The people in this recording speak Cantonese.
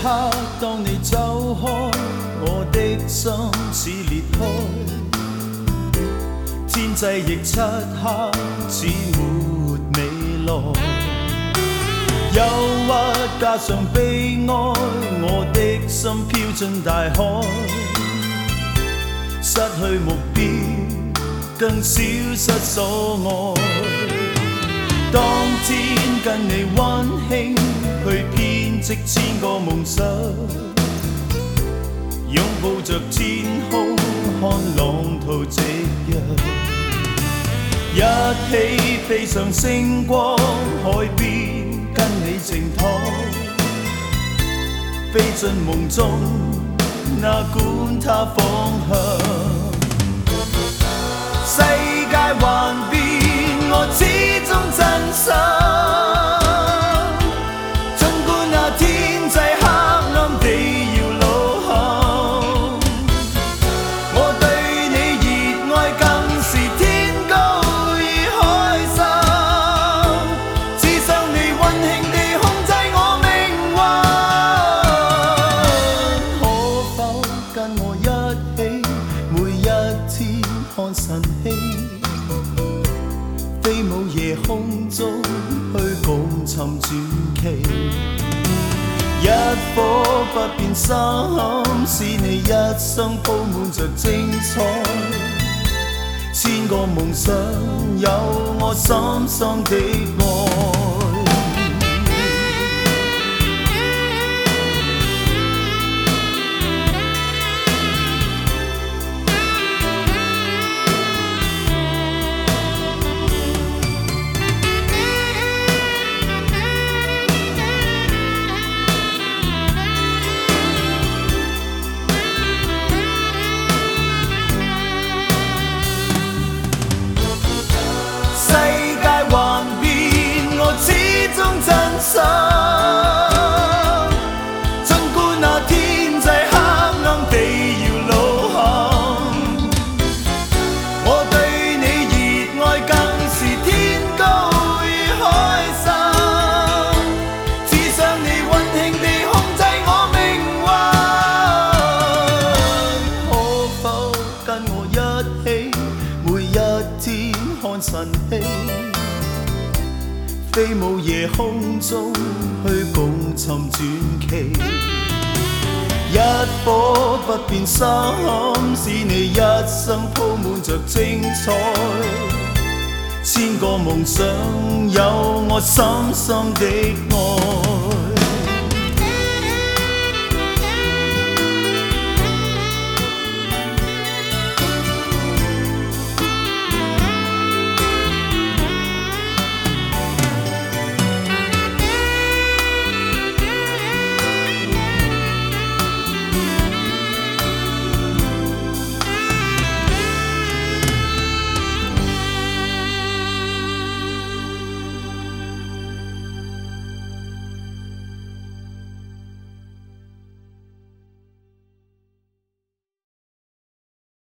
刻，當你走開，我的心似裂開，天際亦漆黑，似沒未來。憂鬱加上悲哀，我的心飄進大海，失去目標，更消失所愛。當天跟你溫馨去編織千個夢想，擁抱着天空看浪濤夕陽，一起飛上星光海邊，跟你靜躺，飛進夢中，哪管它方向。世界幻變，我始終真心。儘管那天際黑暗地搖路行，我對你熱愛更是天高與海深。只想你溫馨地控制我命運，可否跟我一起，每一天看晨曦，飛舞夜空中去共尋傳奇。一顆不變心，使你一生鋪滿着精彩。千個夢想，有我深深的愛。盡管那天際黑暗地搖路行，我對你熱愛更是天高與海深。只想你溫馨地控制我命運，可否跟我一起，每一天看晨曦，飛舞夜空中去共尋傳奇。一顆不變心，使你一生鋪滿着精彩。千個夢想，有我深深的愛。